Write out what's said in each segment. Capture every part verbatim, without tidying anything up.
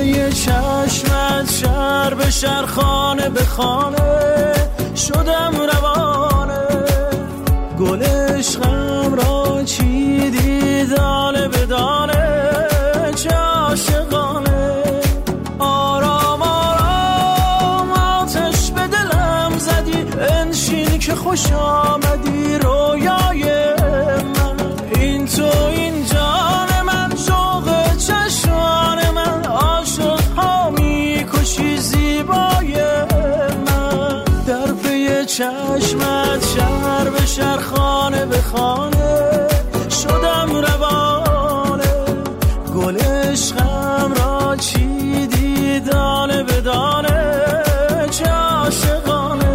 پی چشمت شهر به شهر خانه به خانه شدم روانه، گل عشقم را چیدی دانه به دانه، چه عاشقانه. آرام آرام آتش به دلم زدی، انشین که خوش آمدی رویای من. این تو این جان من، شوق چشمان من، عاشق ها میکشی زیبای من. در پی چشمت شهر به شهر خانه به خانه شدم روانه، گل عشقم را چیدی دانه به دانه، چه عاشقانه.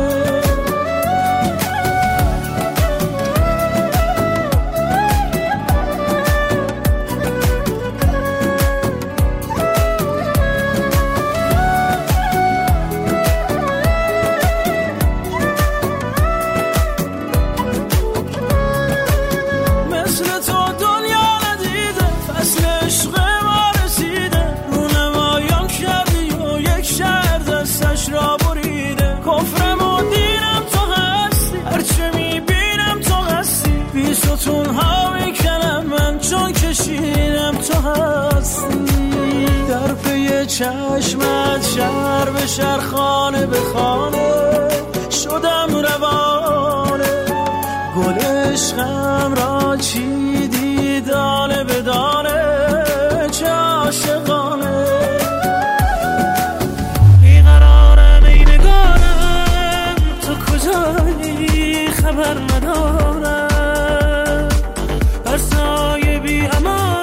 در پی چشمت شهر به شهر خانه به خانه شدم روانه، گل عشقم را چیدی دانه به دانه، چه عاشقانه. بیقرارم ای نگارم، تو کجایی خبر ندارم، بر سایه بی امان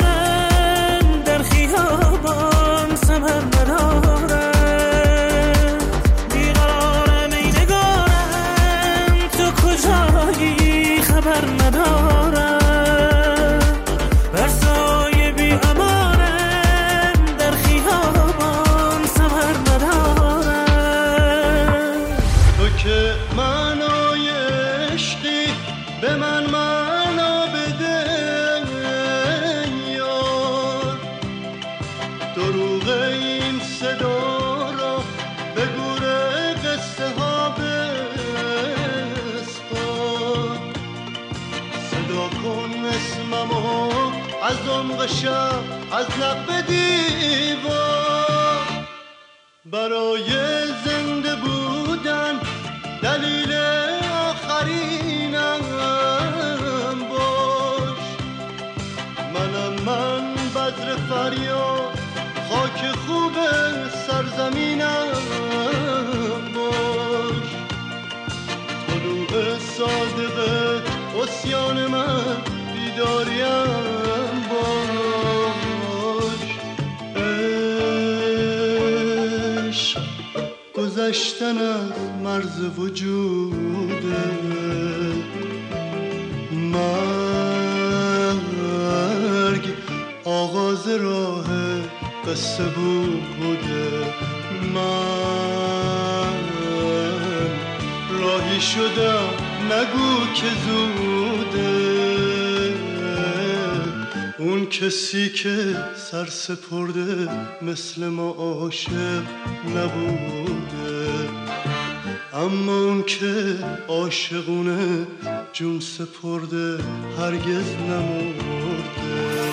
شب از لب دیوار. برای زنده بودن دلیل آخرینم باش، منم من بذر فریاد خاک خوب سرزمینم باش. طلوع صادق عصیان من بیداریم باش. عشق گذشتن از مرز وجوده، مرگ آغاز راه قصه بوده. من راهی شدم نگو که زوده، اون کسی که سر سپرده مثل ما عاشق نبوده، اما اون که عاشقونه جون سپرده هرگز نمرده.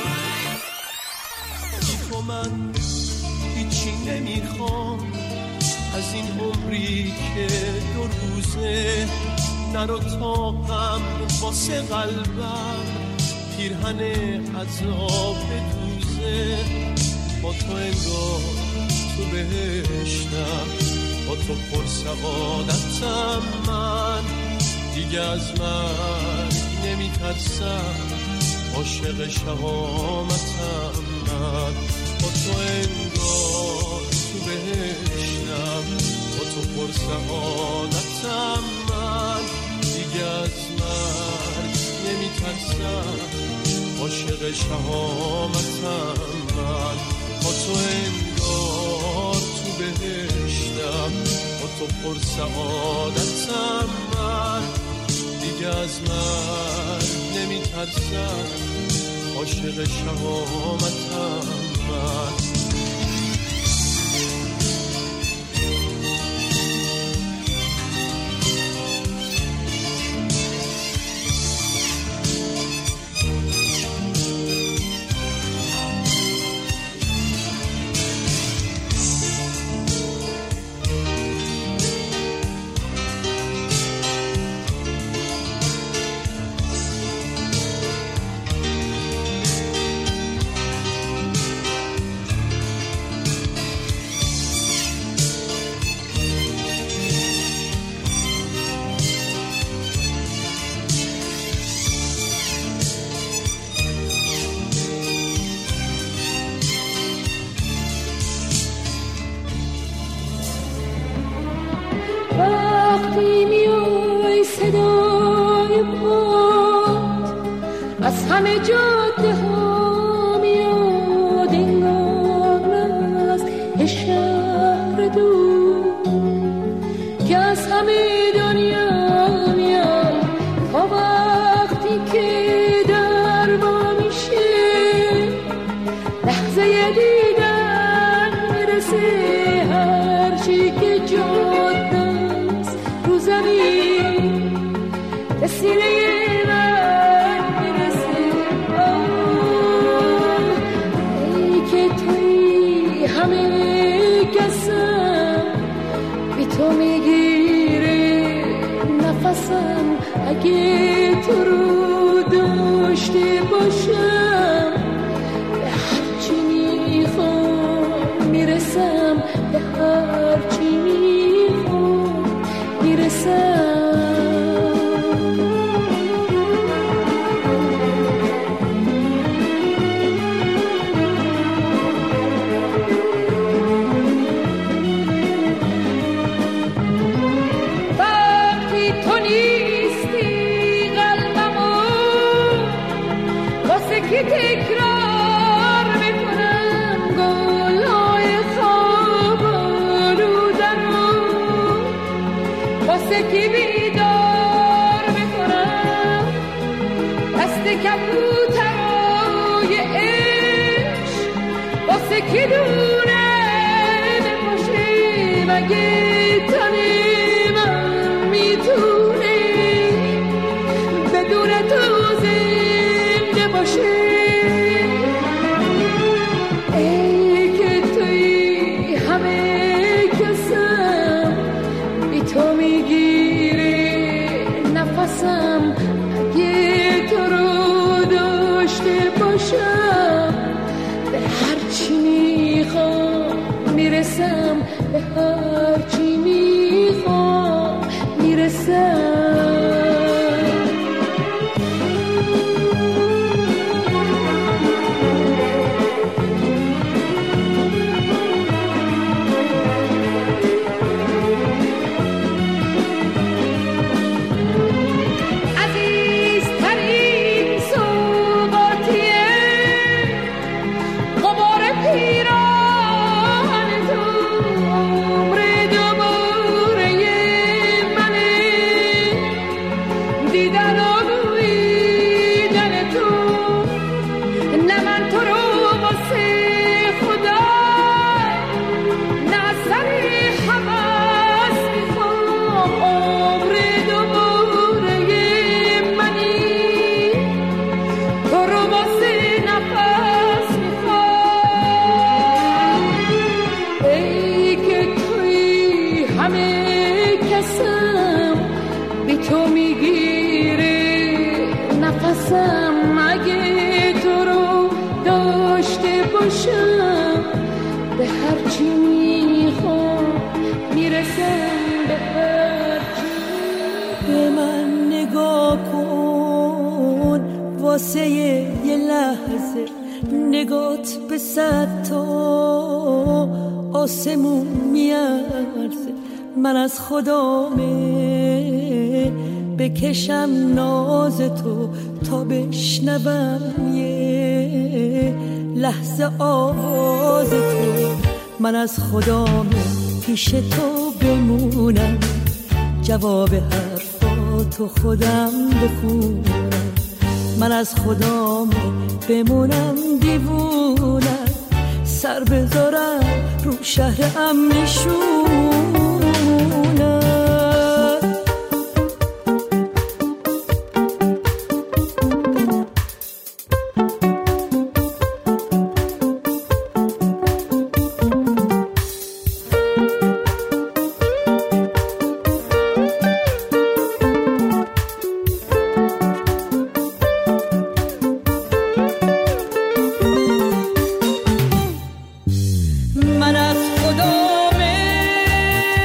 تو من هیچی نمیخوام از این عمری که دو روزه، نرو تا غم واسه قلبم پیرهن عذاب دوزه. با تو انگار تو بهشتم، با تو پر سعادتم، من دیگه از من نمیترسم، عاشق شهامتم من. با تو انگار تو بهشتم، با تو پر سعادتم، من دیگه از من نمیترسم، عاشق شهامتم من. با تو انگار تو بهشتم، با تو پر سعادتم، من دیگه از من نمیترسم، عاشق شهامتم من. پات از همه جاده ها میاد انگار از شهر دور که از همه دنیا میاد تا وقتی که در با میشه لحظه دیدن میرسه هرچی که جاده است رو زمین به سینه تو میگیره نفسم اگه تو رو داشته باشم به هرچی میخوام میرسم به هرچی میخوام میرسم که تکرار میکنم گلهای خواب آلودنو واسه که بیدار میکنم دست کبوترای عشق واسه که دونه بپاشه مگه تنه من میتونه بدون تو زنده باشه اگه تو رو داشته باشم به هرچی میخوام میرسم به هرچی میخوام میرسم تو میگیره نفسم اگه تو رو داشته باشم به هرچی میخوام میرسم به هرچی به من نگاه کن واسه یه لحظه نگات به صد تا آسمون میارزه من از خدامه بکشم ناز تو تا بشنوم یه لحظه آواز تو من از خدامه پیش تو بمونم جواب حرفاتو خودم بخونم من از خدامه بمونم دیوونم سر بذارم رو شهر امنشونم من از خدامه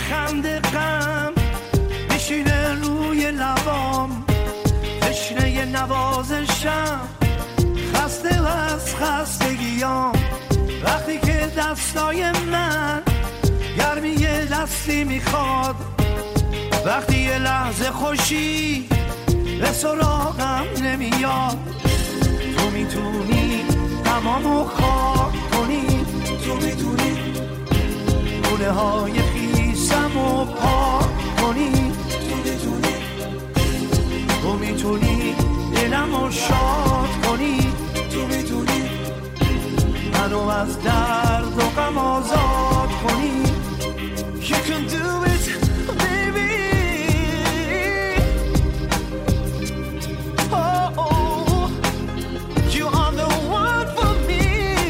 خنده غم بشینه روی لبام، تشنه نوازشم، خسته از خستگیام. وقتی که دستای من گرمی دستی میخواد، وقتی یه لحظه خوشی به سراغم نمیاد، تو میتونی تمامو خاک کنی، تو میتونی گونه های خیسمو پاک کنی، تو میتونی تو میتونی دلمو شاد کنی، تو میتونی منو از درد و غم آزاد کنی. You can do it baby. Oh, oh, you are the one for me.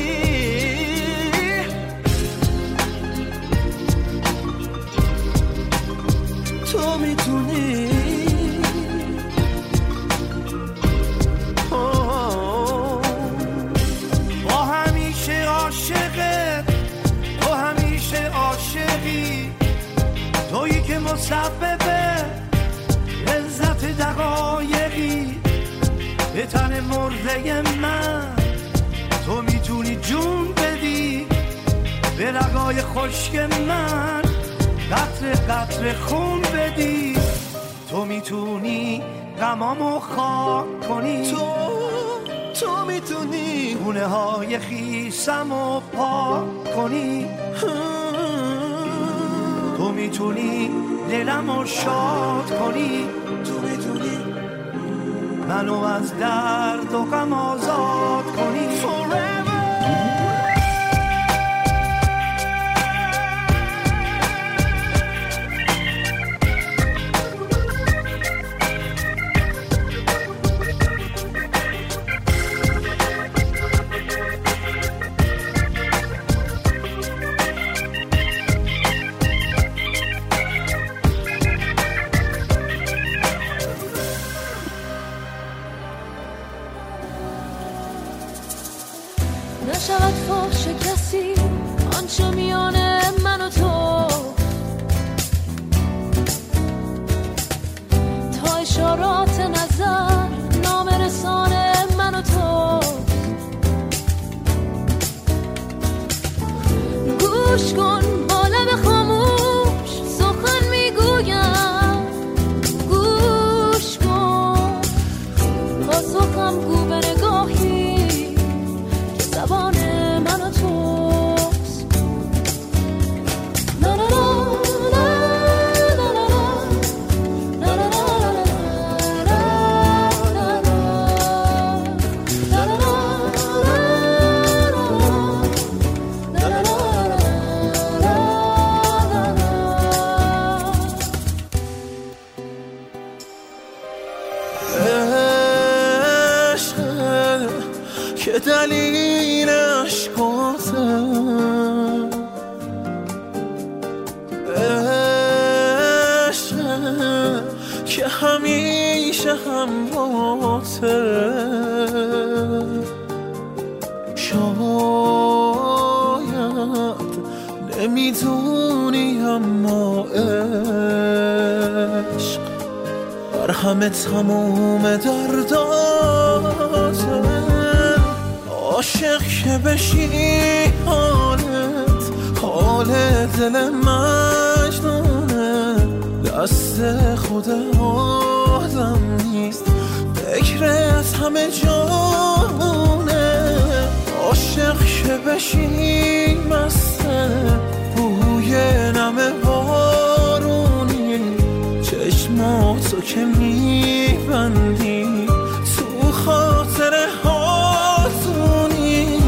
تو میتونی با همیشه عاشقت، تو همیشه عاشقی، تویی که مسببه لذت دقایقی به تن مرده من، تو میتونی جون بدی به رگای خشک من، قطره قطره خون بدی، تو میتونی غمامو خاک کنی، تو تو میتونی گونه های خیسمو پاک کنی، تو میتونی دلمو شاد کنی، تو میتونی منو از درد و غم آزاد کنی. Forever. نشود فاش کسی آنچه میان من و تو، تا اشارات نظر نام رسان من و تو. گوش کن با لب خاموش سخن میگویم، گوش کن پاسخم گو به نگاهی زبان من و توست. نا نا نا نا نا نا که دلیل عشقاته، عشقه که همیشه همراهته، شاید نمیدونی اما عشق بر همه تموم درداته. عاشق که بشی حالت حال دل مجنونه، دست خود آدم نیست فکرت همه جانونه. عاشق که بشی مسته بوی نم بارونی، چشماتو که میبندی تو خاطر هاتونی.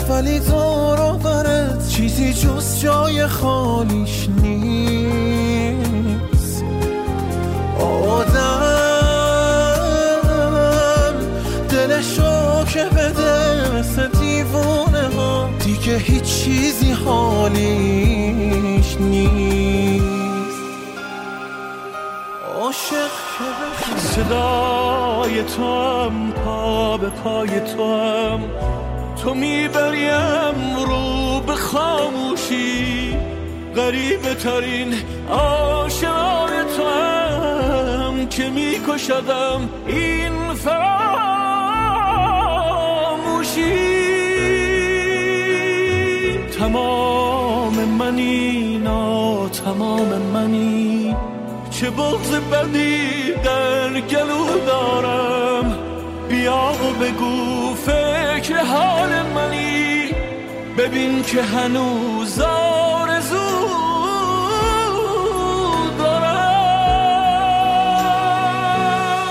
ولی دور و برت چیزی جز جای خالیش نیست. آدم دلشو که بده مثل دیوونه ها دیگه هیچ چیزی حالیش نیست. عاشق که صدای تو هم پا به پای تو هم، تو میبریم رو به خاموشی، غریبه ترین آشنای تو هم که میکشدم این فراموشی. تمام منی نا تمام منی، چه بغض بدی در گلو دارم، بیا و بگو فکر حال منی، ببین که هنوز آرزو دارم.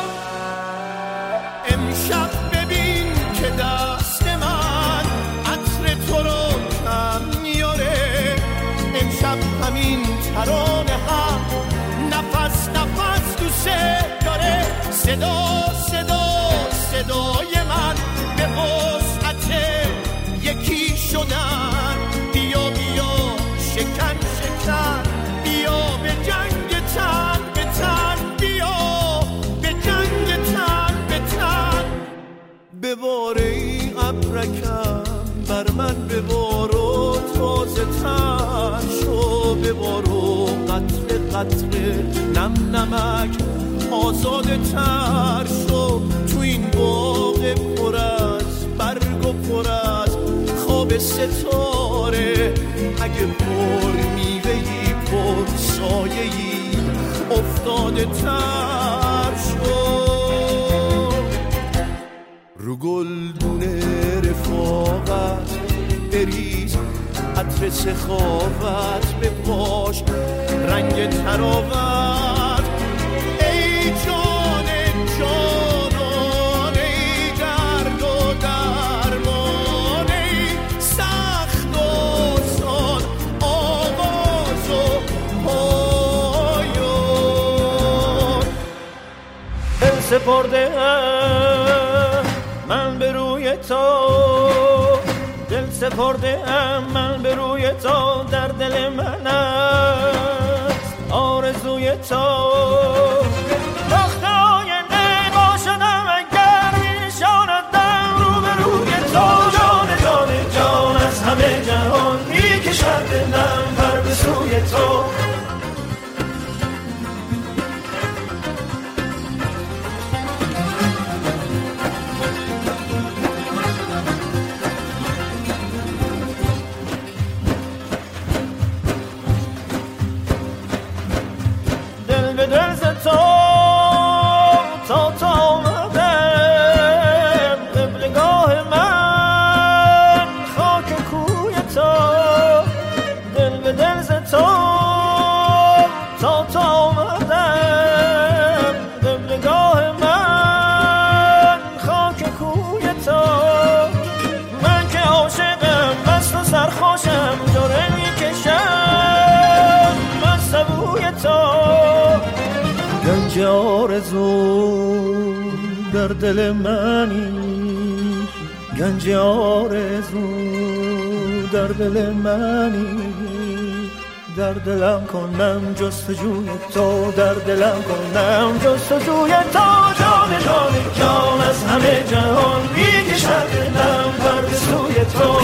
امشب ببین که دست من عطر تو رو کم میاره، امشب همین ترانه هم نفس نفس دوست داره. صدا صدا صدای من به وسعت یکی شدن، بیا بیا شکن شکن، بیا به جنگ تن به تن، بیا به جنگ تن به تن. بباره ای ابرکم بر من ببارو، تازه تر شو ببارو، قطره قطره نم نمک آزاده تر شو. تو این باغ پر از برگ و پر از خواب ستاره، اگه پر میوهی پر سایه‌ای افتاده تر شو. رو گلدونه رفاقت بریز عطر سخاوت به پاش رنگ تراوت. ای جان جانان ای درد و درمان، ای سخت و سان آغاز و پایان. دل سپرده من به روی تو، دل سپرده من به روی تو، در دل من است آرزوی تو. وقت آینده باشدم اگر میشاندم رو به روی تو، جان جان جان از همه جهان میکشد دلم پر به سوی تو. سرخوشم جوره میکشم من سبوی تو. گنج آرزو در دل منی، گنج آرزو در دل منی، در دلم کنم جستجوی تو، در دلم کنم جستجوی تو. جان جان جان از همه جهان میکشد دلم پر به سوی تو.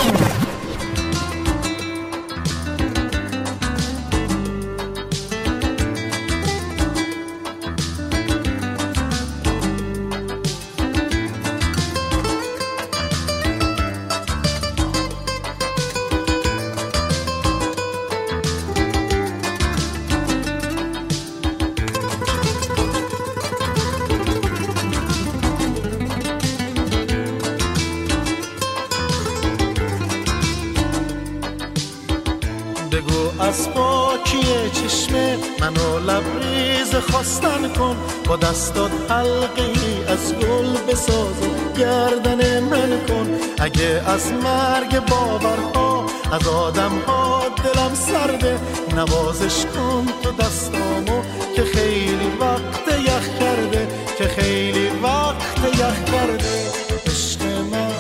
از پاکی چشمه منو لبریز خواستن کن، با دستات حلقه ای از گل بساز و گردن من کن. اگه از مرگ باورها از آدم ها دلم سرده، نوازش کن تو دستامو که خیلی وقت یخ کرده، که خیلی وقت یخ کرده. عشق من،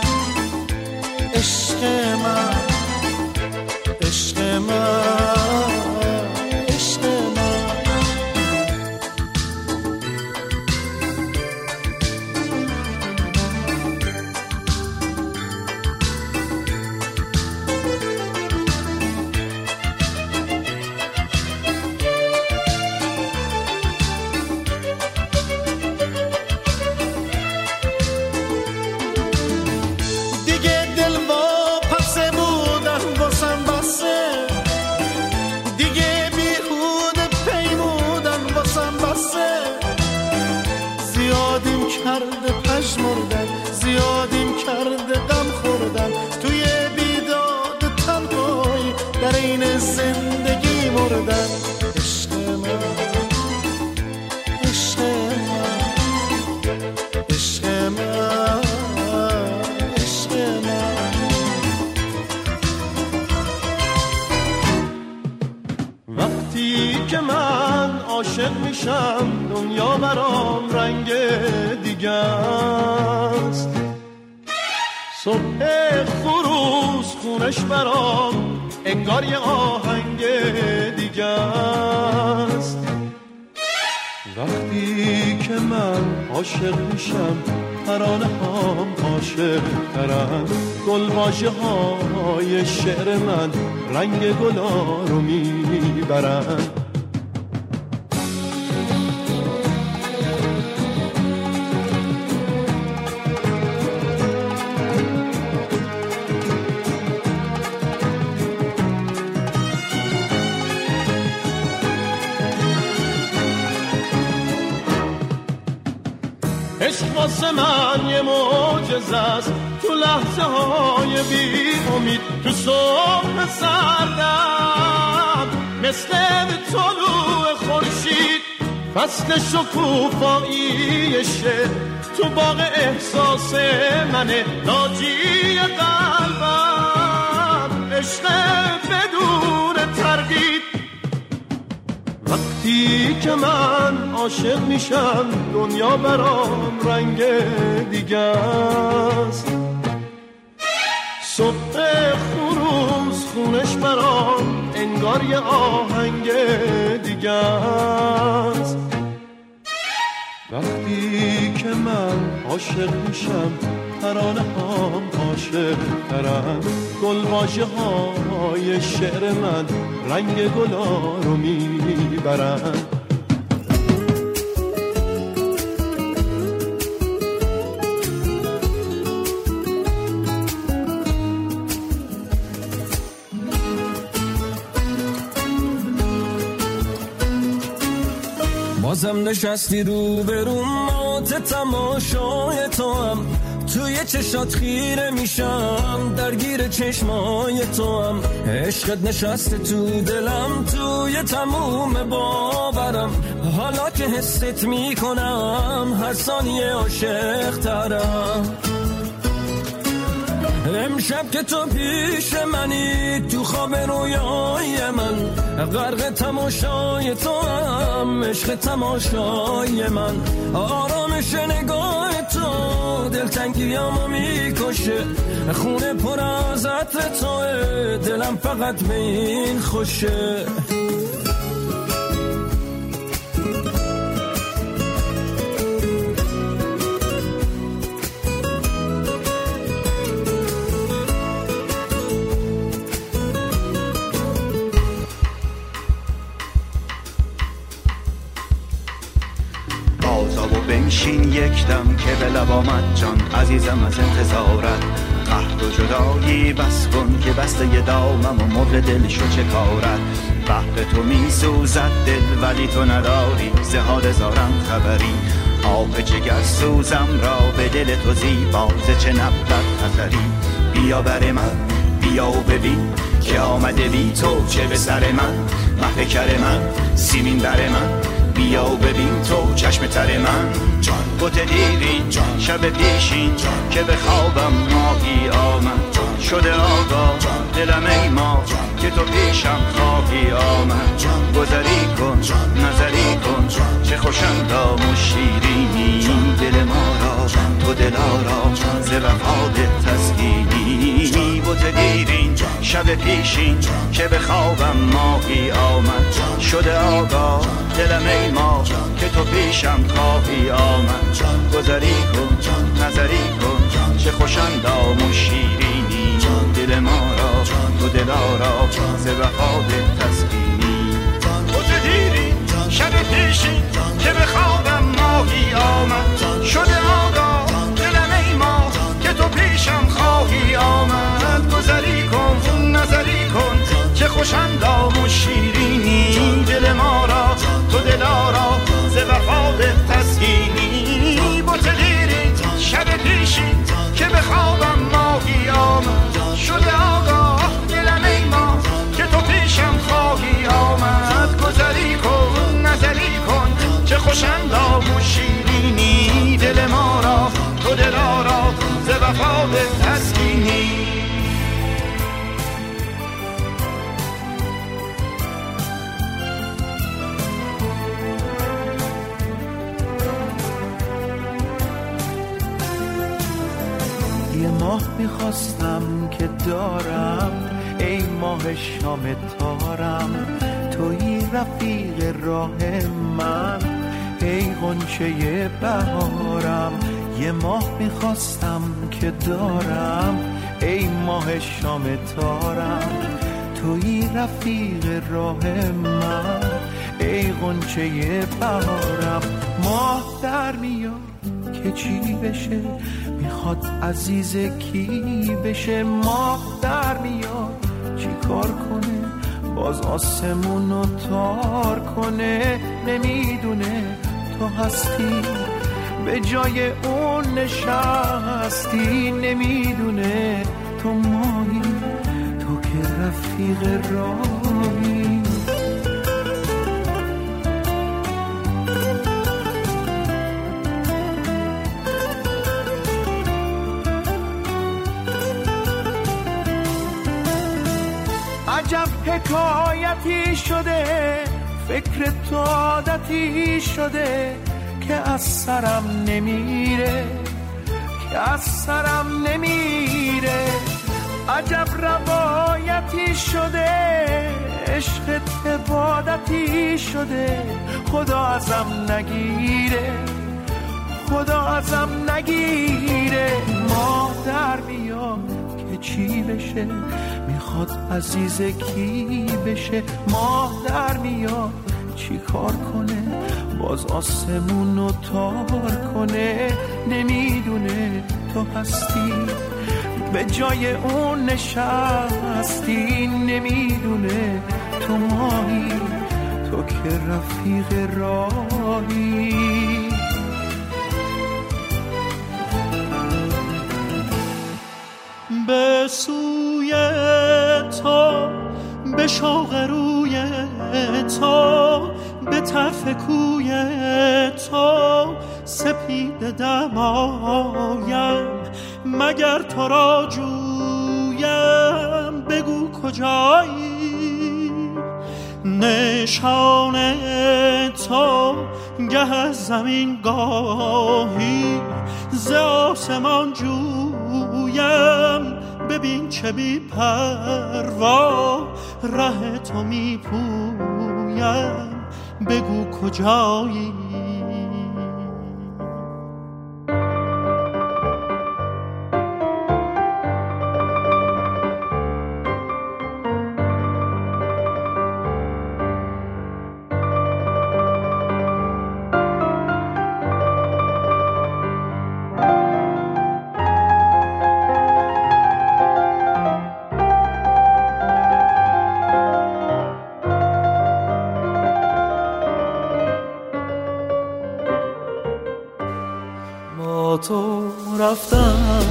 عشق من، عشق من، عشق من. کرده پژمردن، زیادیم کرده غم خوردن، توی بیداد تنهایی در این زندگی مردن. عشق من، عشق من، عشق من، عشق من. وقتی که من عاشق میشم دنیا برام رنگ دیگه است، صبح خروس خونش برام انگار یه آهنگ دیگه است. وقتی که من عاشق میشم ترانه هام عاشق ترن، گلواژه های شعر من رنگ گلا رو میبرن. عشق واسه من یه معجزه است، تو لحظه های بی امید، تو صبح سردم مثل طلوع خورشید، فصل شکوفاییشه تو باغ احساس منه، ناجی قلبم عشق بدون تردید. وقتی که من عاشق میشم دنیا برام رنگ دیگه است، صبح خروس خونش برام انگار یه آهنگ دیگه است. وقتی که من عاشق میشم ترانه هام عاشق ترن، گلواژه های شعر من رنگ گلا رو میبرن. بازم نشستی رو برون مات تماشای تو هم، توی چشات خیره میشم درگیر چشمای تو هم، عشقت نشسته تو دلم توی تموم باورم، حالا که حست میکنم هر ثانیه عاشق ترم. امشب که تو پیش منی تو خواب رویای من، غرق تماشای تو هم عشق تماشای من، آرامش نگاه تو دلتنگیامو میکشه، خونه پر از عطر توه دلم فقط به این خوشه. بنشین یک دم که به لب آمد جان عزیزم از انتظارت، قهر و جدایی بس کن که بسته ی دامم و مرغ دل شو چه کارت. بحر تو می سوزد دل ولی تو نداری ز حال زارم خبری، آب جگر سوزم را به دل تو زیبا ز چه نبود خطری. بیا بر من بیا و ببین که آمده بی تو چه به سر من، محفکر من سیمین بر من، بیا ببین تو چشم تر من بوت دیرین شب پیشین که به خوابم ماهی آمد شده آگاه دلم ای ما که تو پیشم خواهی آمد گذری کن نظری کن چه خوشندام و شیرینی دل ما را تو دلارا ز وفاد تسکینی بوت دیرین شب پیشین که به خوابم ماهی آمد شده آگاه دلم ای ما که تو پیشم خواهی آمد گذری کن نظری کن چه خوشندام و شیرینی دل ما را تو دلارا ز وفاد تسکینی بوت دیرین شب پیشین که به خوابم ماهی آمد شده آگاه دلم ای ما که تو پیشم خواهی آمد گذری کن نظری کن چه خوشندام و شیرینی دل ما را تو دلارا ز وفاد تسکینی بوت دیرین شب پیشین که به خوابم ماهی آمد شده آگاه دلم ای ما که تو پیشم خواهی آمد گذری کن نظری کن چه خوشندام و شیرینی دل ما را تو دلارا ز وفاد تسکینی یه ماه میخواستم که دارم ای ماه شام تارم توی رفیق راه من ای غنچه بهارم یه ماه میخواستم که دارم ای ماه شام تارم توی رفیق راه من ای غنچه بهارم ماه در میاد که چی بشه میخواد عزیز کی بشه ماه در میاد چی کار کنه باز آسمونو تار کنه نمیدونه تو هستی به جای اون نشستی نمیدونه تو ماهی تو که رفیق راهی عجب حکایتی شده فکر تو عادتی شده که از سرم نمیره که از سرم نمیره عجب روایتی شده عشق عبادتی شده خدا ازم نگیره خدا ازم نگیره ماه در میاد که چی بشه میخواد عزیز کی بشه ماه در میاد چی کار کنه باز آسمونو تار کنه نمیدونه تو هستی به جای اون نشستی نمیدونه تو ماهی تو که رفیق راهی به سوی تو به شوق روی تو به طرف کوی تو سپید دمایم مگر تو را جویم بگو کجایی نشان تو گه از زمین گاهی ز آسمان جویم ببین چه بی پروا ره تو می پویم بگو کجایی تو رفتم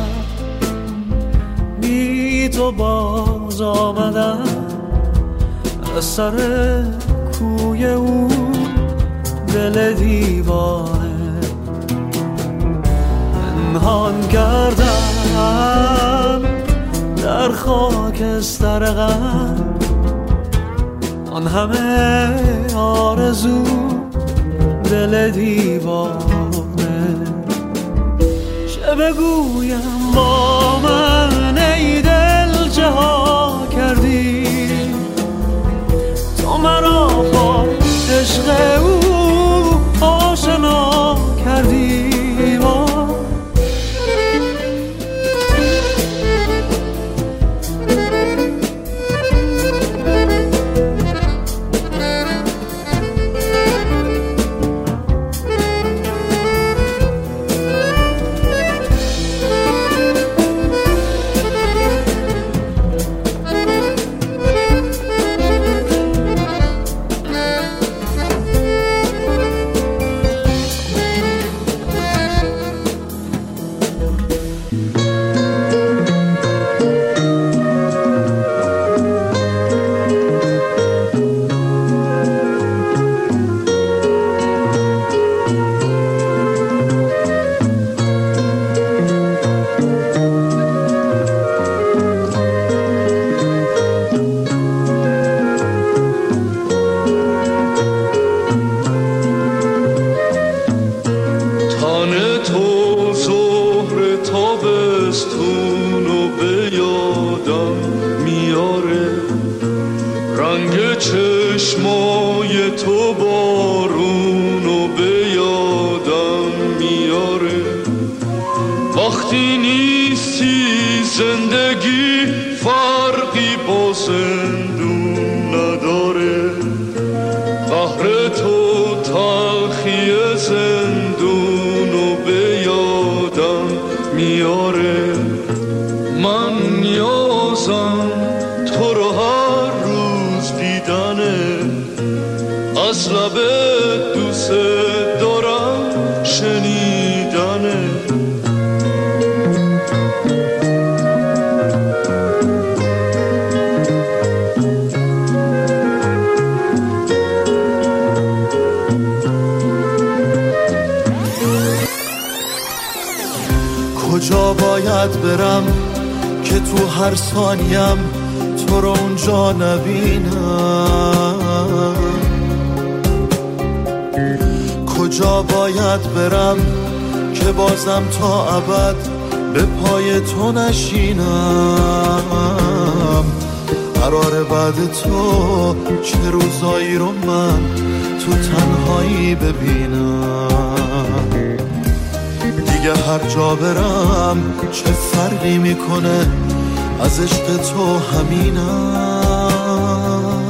بی تو باز آمدم از سر کوی او دل دیوانه پنهان کردم در خاکستر غم آن همه آرزو دل دیوانه. چه بگویم با من ای دل چه ها کردی تو مرا با عشق او آشنا کردی. کجا باید برم که تو هر ثانیم تو رو اونجا نبینم؟ کجا باید برم که بازم تا ابد به پای تو نشینم؟ قرار بعد تو چه روزایی رو من تو تنهایی ببینم؟ دیگه هر جا برم چه فرقی میکنه از عشق تو همینم.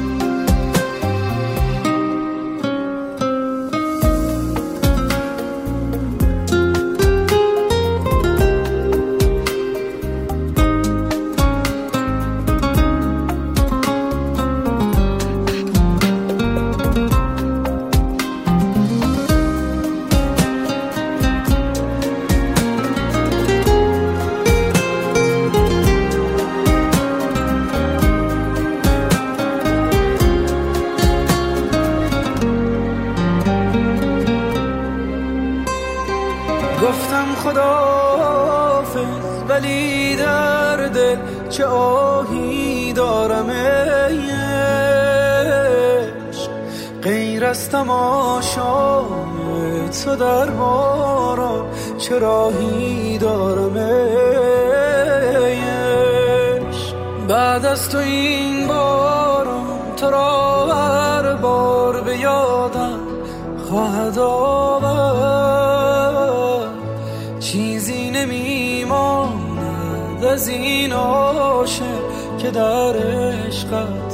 گفتم خداحافظ ولی در دل چه آهی دارم ای عشق، غیر از تماشای تو در باران چه راهی دارم ای عشق. بعد از تو این باران تو را هر بار به یادم خواهد آورد، چیزی نمیماند از این عاشق که در عشقت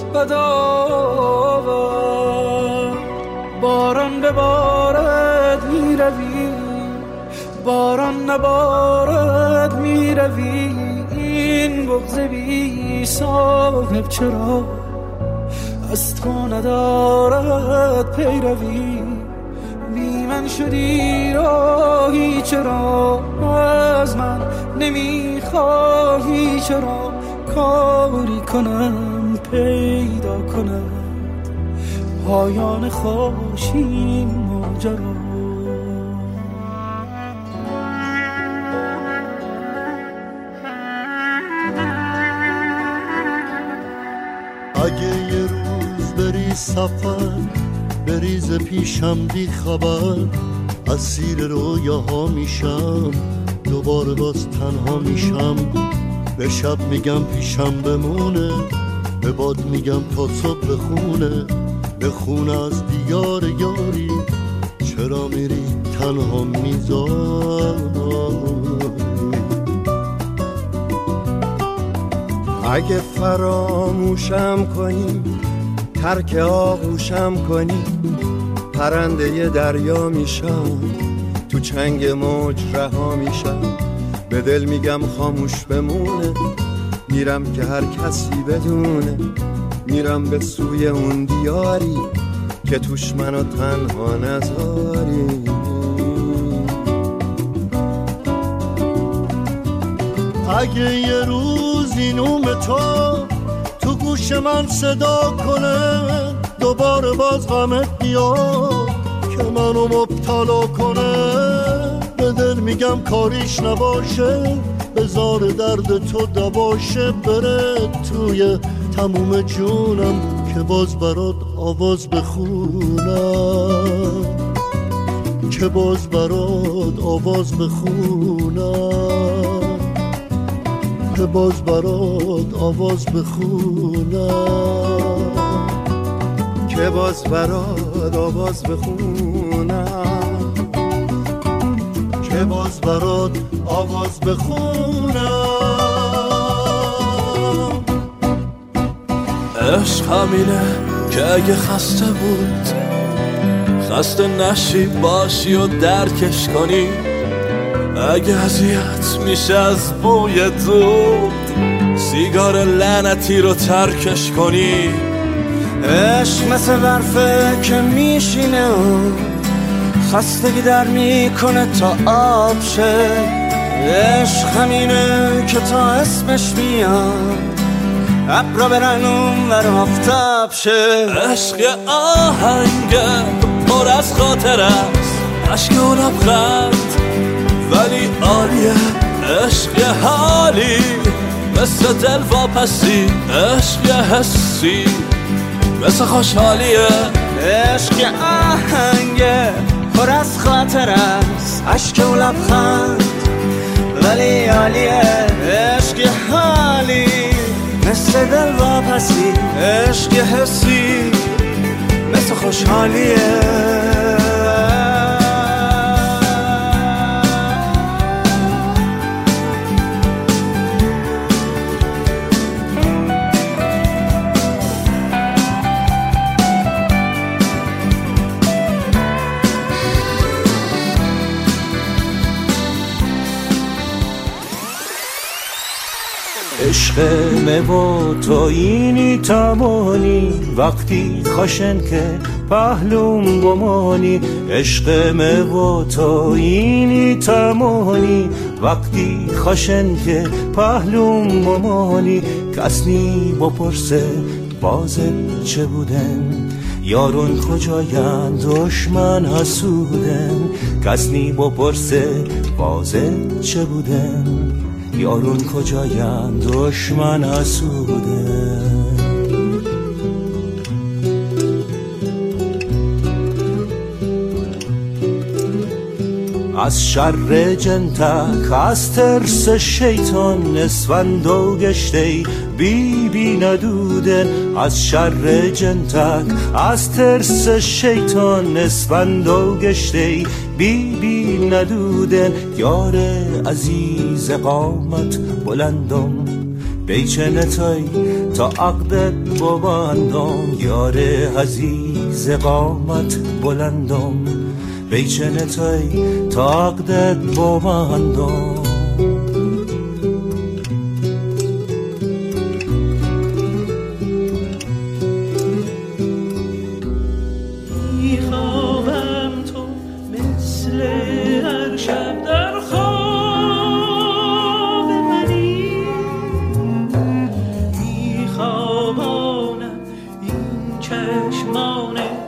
بدآورد. باران ببارد میروی، باران نبارد میروی، این بغض بی صاحب چرا از تو ندارد پیروی؟ بی من شدی راهی چرا از من نمیخواهی؟ چرا کاری کنم پیدا کنم پایان خوش این ماجرا. اگه یه روز بری سفر بریز پیشم بی خبر، اسیر رویاها میشم دوباره باز تنها میشم. به شب میگم پیشم بمونه، به باد میگم تا صبح بخونه، بخونه از دیار یاری چرا میری تنها میذاری. اگه فراموشم کنی ترک آغوشم کنی، پرنده دریا میشم تو چنگ موج رها میشم. به دل میگم خاموش بمونه، میرم که هر کسی بدونه، میرم به سوی اون دیاری که توش منو تنها نذاری. اگه یه روز این اوم تو تو گوش من صدا کنه، دوباره باز غمت بیاد که منو مبتلا کنه. به دل میگم کاریش نباشه، بذار درد تو دباشه، بره توی تموم جونم که باز برات آواز بخونم، که باز برات آواز بخونم، که باز برات آواز بخونم، که باز برات آواز بخونم، که باز برات آواز بخونم. عشق همینه که اگه خسته بود خسته نشی باشی و درکش کنی، اگه اذیت میشه از بوی دود سیگار لعنتی رو ترکش کنی. عشق مثل برفه که میشینه خستگی در میکنه تا آب شه. عشق همینه که تا اسمش میاد ابرا برن اون ور آفتاب شه. عشق آهنگه پر از خاطر است، عشق و لبخند ولی عالیه. عشق یه حالی مثل دل واپسی، عشق یه حسی مثل خوشحالیه. عشق یه آهنگه پر از خاطر است، عشق و لبخند ولی عالیه. عشق یه حالی مثل دل واپسی، عشق یه حسی مثل خوشحالیه. عشق مو تو اینی تمانی وقتی خشن که پهلوم بمانی. عشق مو تو اینی تمانی وقتی خشن که پهلوم بمانی. کسنی بپرسه بازه چه بودن، یارون کجاین دشمن حسودن. کسنی بپرسه بازه چه بودن، یارون کجاین دشمن حسوده. از شر جنتک از ترس شیطان اسفند و گشته بی بی ندودن. از شر جنتک از ترس شیطان اسفند و گشته بی بی ندودن. یار عزیز قامت بلندم بیچنتای تا عقدت ببندم. یار عزیز قامت بلندم بیچنتای تا عقدت ببندم. چشمان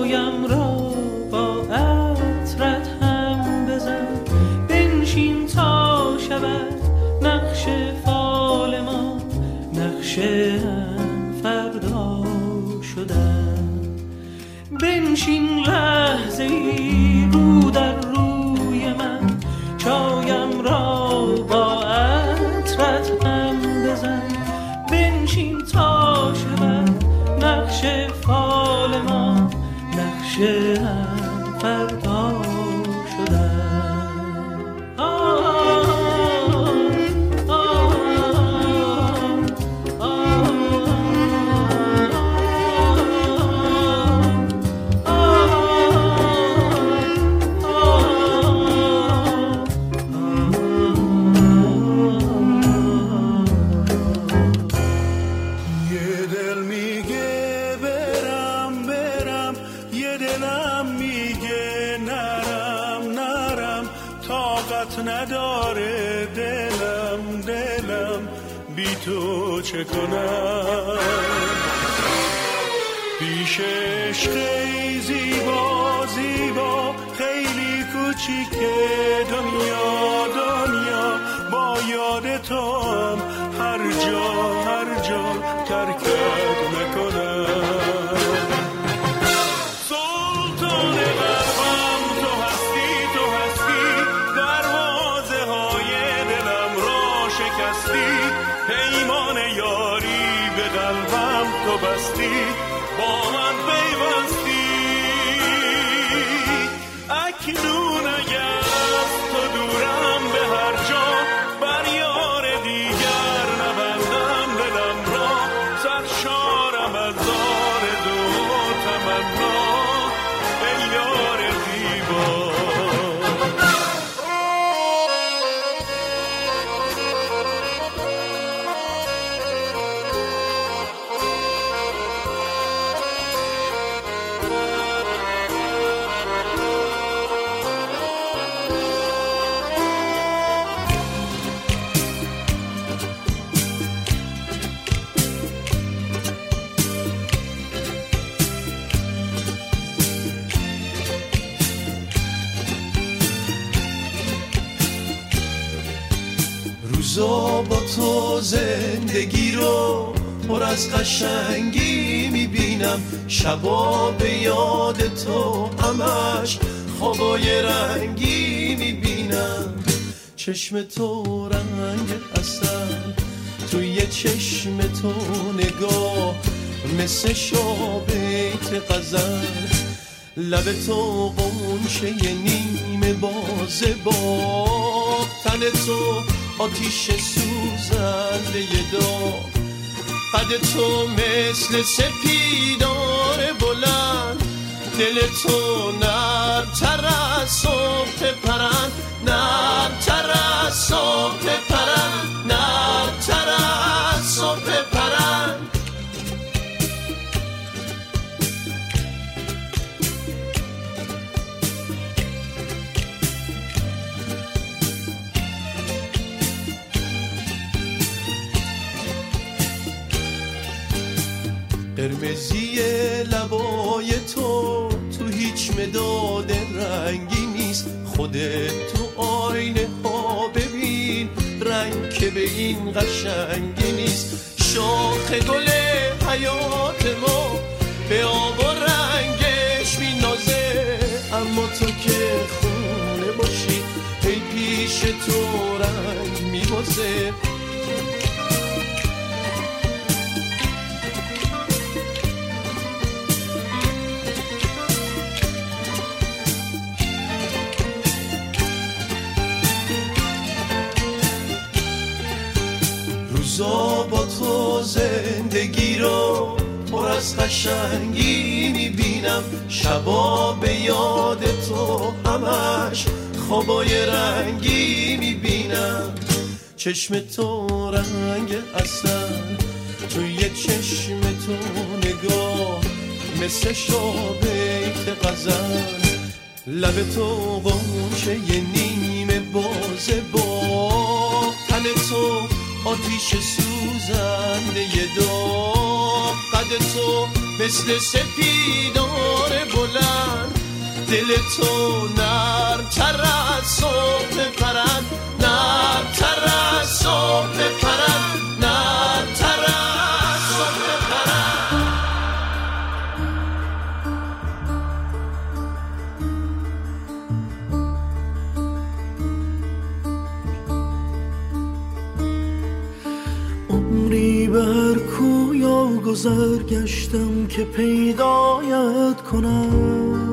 چایم را با عطرت هم بزن، بنشین تا شود نقش فال ما، نقش هم فردا شدن. بنشین لحظه ای رو در روی من، چایم را با عطرت هم بزن، بنشین تا شود نقش فال ما، نقش هم فردا شدن. نداره دلم دلم بی تو چه کنم، پیش عشقی زیبا زیبا خیلی کوچیکه دنیا دنیا، با یاد تو هم هر جا هر جا ترکت نکنم. پیمان یاری به قلبم تو بستی، با من پیوستی. اکنون اگر از تو دورم به هر جا، بر یار دیگر نبندم دلم را، سرشارم از آرزو و تمنا ای یار زیبا. روزا با تو زندگی رو پر از قشنگی میبینم، شبا به یاد تو همش خوابای رنگی میبینم. چشم تو رنگ عسل، توی چشم تو نگاه مثل شابیت غزل، لب تو قنچه نیمه بازه با تن تو آتیش سوزنده داغ، قد تو مثل سپیدار بلند، دل تو نرم‌تر از صبح پرند، نرم‌تر از صبح پرند، نرم‌تر از صبح پرند. قرمزی لبای تو تو هیچ مداد رنگی نیست، خودت تو آینه ها ببین رنگ که به این قشنگی نیست. شاخ گل حیات ما به آب و رنگش مینازه، اما تو که خونه باشی ای پیش تو رنگ میبازه. روزا با تو زندگی رو پر از قشنگی میبینم، شبا به یاد تو همش خوابای رنگی میبینم. چشم تو رنگ عسل، توی چشم تو نگاه مثل شابیت غزل، لب تو قنچه نیمه بازه با تن تو آتیش سوزنده داغ، قد تو مثل سپیدار بلند، دل تو نرم‌تر از صبح پرند، نرم‌تر از صبح پرند، نرم‌تر از صبح پرند. عمری به هر کویا گذر گشتم که پیدایت کنم،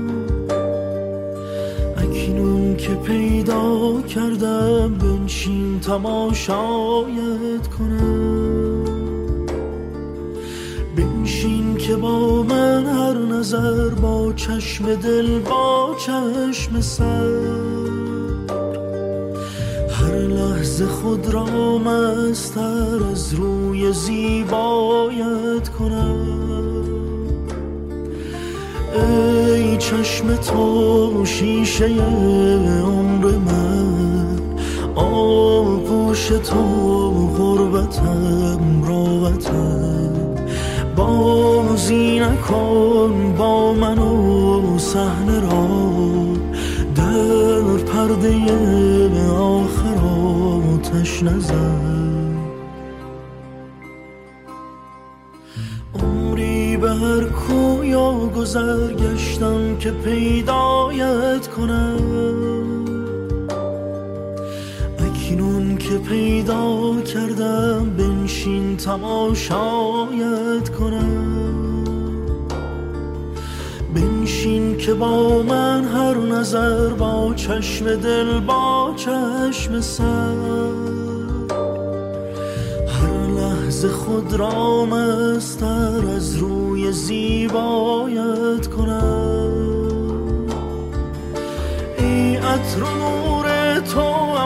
اکنون که پیدا کردم بنشین تماشایت کنم، بنشین که با من هر نظر با چشم دل با چشم سر، هر لحظه خود را مستر از روی زیبایت کنم. ای چشم تو شیشه عمر من، آغوش تو غربتم راوتم، بازی نکن با من و صحنه را، در پرده آخر آتش نزن. عمری به هر کویا گذر گشتم که پیدایت کنم، اکنون که پیدا کردم بنشین تماشایت کنم، بنشین که با من هر نظر با چشم دل با چشم سر، هر لحظه خود را مستر از روی زیبایت کنم. ای عطر و نور تو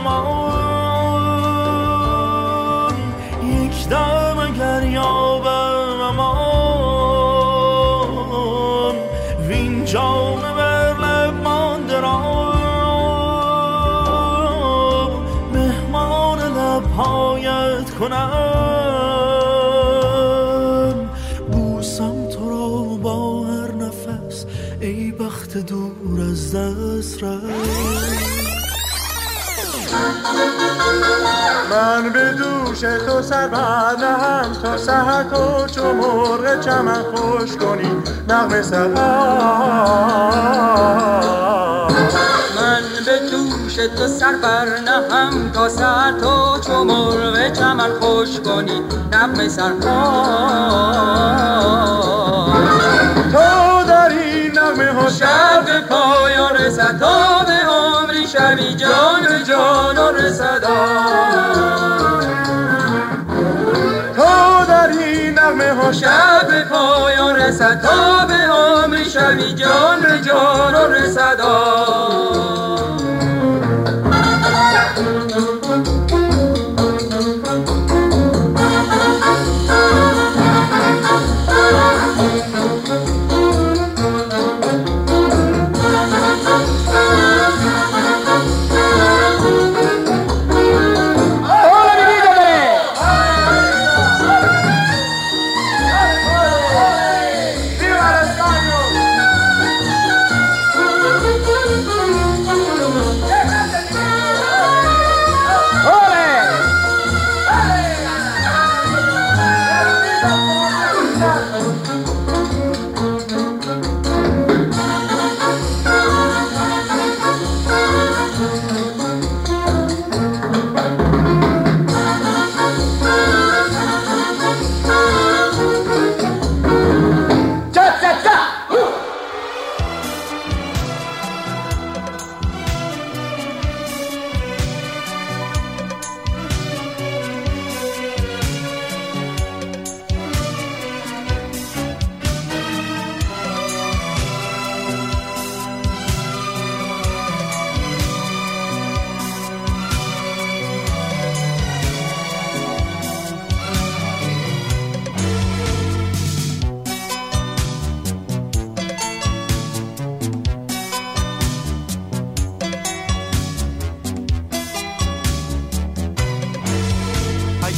امان، یک دم اگر یابم امان، وین جام بر لب مانده را مهمان لبهایت کنم، بوسم تو را با هر نفس، ای بخت دور از دست رفت. من به دوش تو سر برنهم تا سحر تو چو مرغ چمن خوش کنی نغمه سحر. من به دوش تو سر برنهم تا سحر تو چو مرغ چمن خوش کنی نغمه سحر. تو در این نغمه ها شب به پایان رسد، تا به عمری شبی جان به جانان رسد. تو در این نغمه ها شب به پایان رسد، تا به عمری شبی جان به جانان رسد.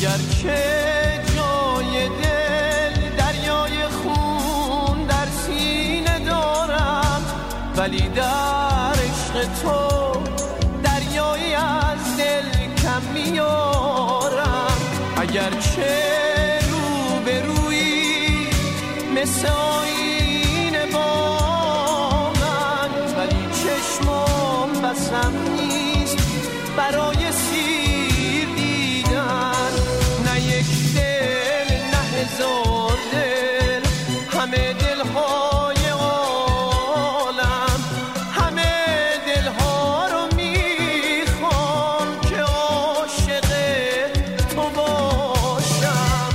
اگرچه جای دل دریای خون در سینه دارم، ولی در عشق تو دریایی از دل کم میارم. اگرچه رو به روی مثل آینه با من، ولی چشمم بسم نیست برای سیر دیدن. نه یک دل نه هزار دل، همه دلهای عالم، همه دلها رو میخوام که عاشق تو باشم.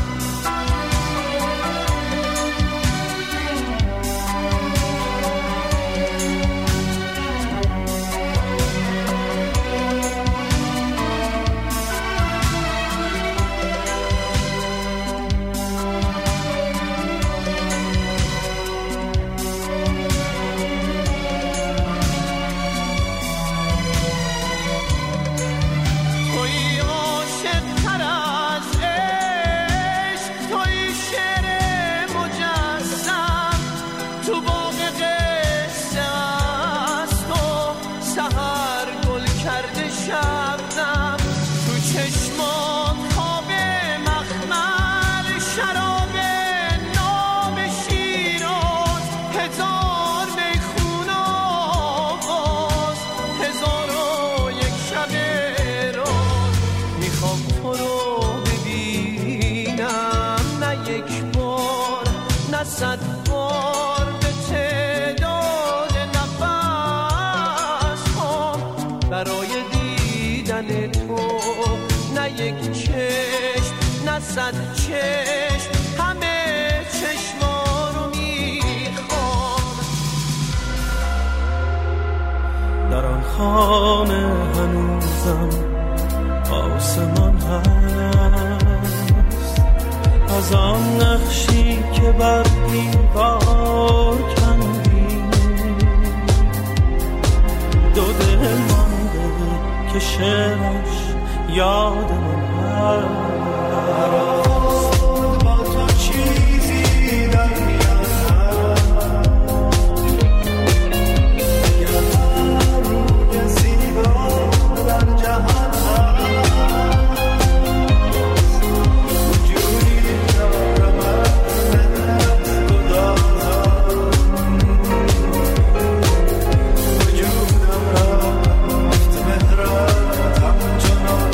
توی عاشق تر از عشق، توی شعر مجسم، تو باغ قصه است و سحر گل کرده شبنم. تو چشمان خواب مخمل، شراب ناب شیراز، هزار میخون آواز، هزار و یک شب راز. میخوام تو رو ببینم، نه یک بار نه صد بار، به تعداد نفس هم برای دیدن تو. نه یک چشم نه صد چشم، همه چشما رو میخوام. در آن خانه هنوزم آسمان هست، از آن نقشی که بر دیوار کندی. دو دل مانده که شعرش یاد من هست. با تو چیزی در میان گر روی زیبا در جهان وجودی دارم از گدازان، وجودم رفت مهرت همچنان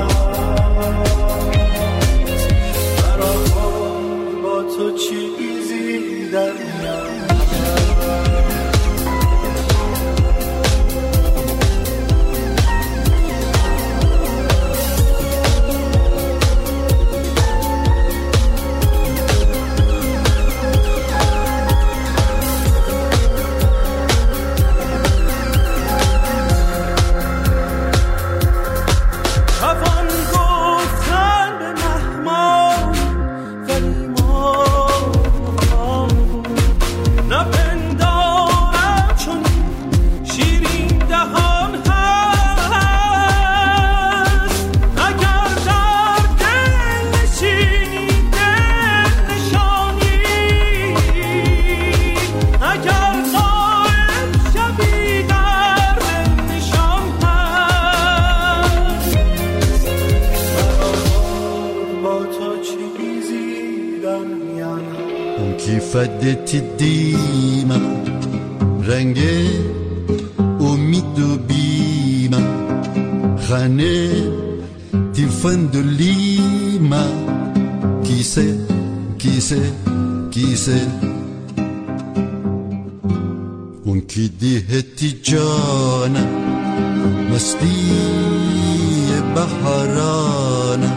برآورد با تو چیزی در میان. توان گفتن به مهمان، ولی ما نپندارم چون شیرین دهان هست. اگر در دل نشینی دل نشانی، اگر قائم شوی در دل نشان هست. با تو چیزی در میان اون کی فدت دیما، رنگ امید و بیما، خانه تیفندلیما. کیسه کیسه کیسه اون کی دیهتی جانا، مستی بهارانا،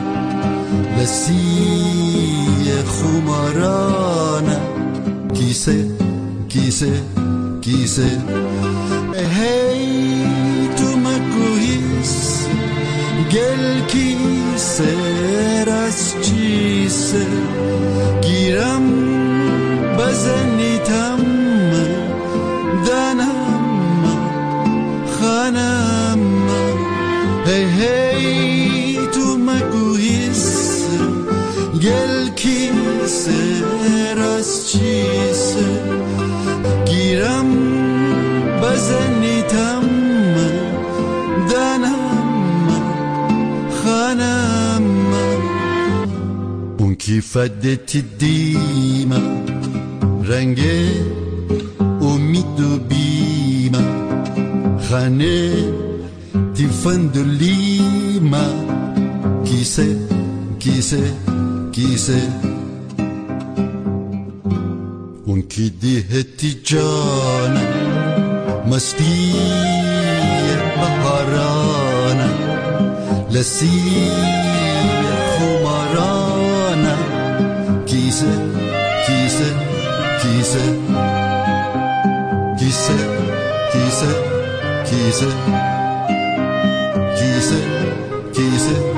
لسی خمارانا. کیسه کیسه کیسه هی تو مکوهیس گل کیسه راست چیسه گیرم بزنیتم دنم خانم. هی هی تو مکوهیس زنیتم دنم خانم اون کی فدت دیم رنگ امید و بیم خانه تفندلیم کیسه کیسه کیسه اون کی دهتی جان مستی بهاران لسی خماران کیسه کیسه کیسه کیسه کیسه کیسه کیسه کیسه